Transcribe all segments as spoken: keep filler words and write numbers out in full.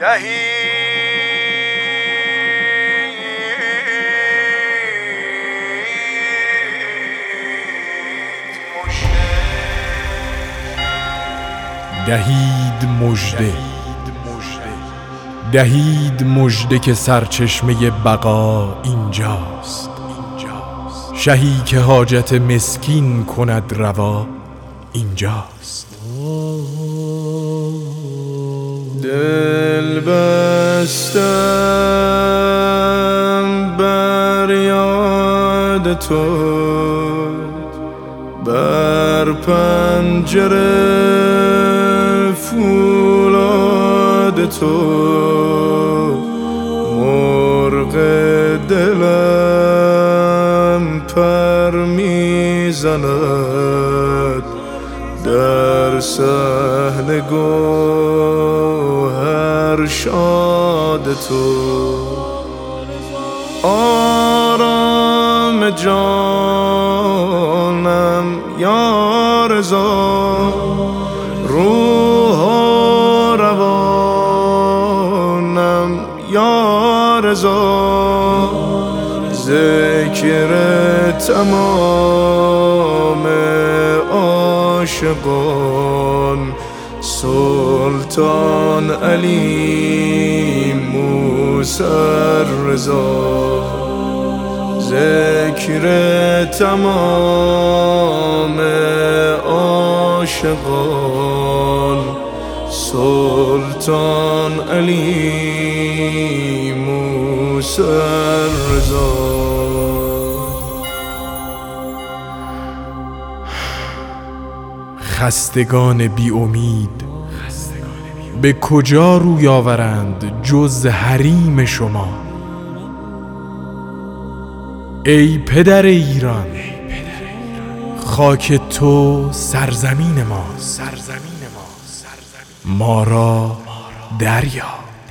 دهید مژده دهید مژده که سرچشمه بقا اینجاست. شهی که حاجت مسکین کند روا اینجاست. دل بستم بر یاد تو، بر پنجره فولاد تو، مرغ دلم پر میزند در صحن گوهر شاد تو. آرام جانم یا رضا، روح و روانم یا رضا، ذکر تمام عاشقان سلطان علی موسی رضا، ذکر تمام عاشقان سلطان علی موسی رضا. خستگان بی امید به کجا روی آورند جز حریم شما؟ ای پدر ایران، خاک تو سرزمین ماست، ما را دریا.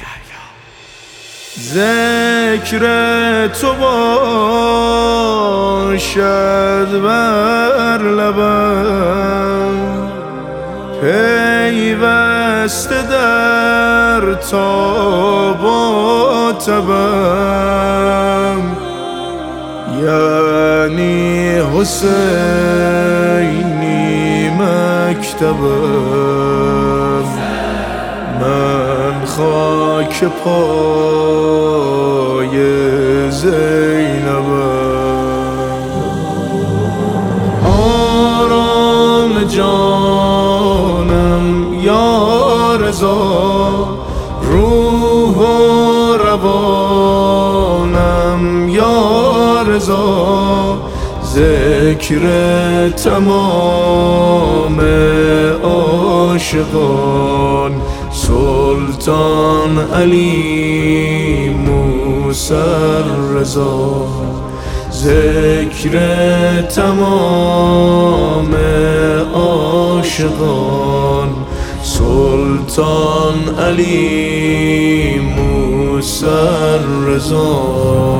ذکر تو باشد بر لبم، پیوسته در تاب و تبم، یعنی حسینی مکتبم، من خاک پای زینبم. آرام جانم یا رضا، روح و روانم یا رضا، ذکر تمام عاشقان سلطان علی موسی رضا، ذکر تمام عاشقان سلطان علی موسی رضا.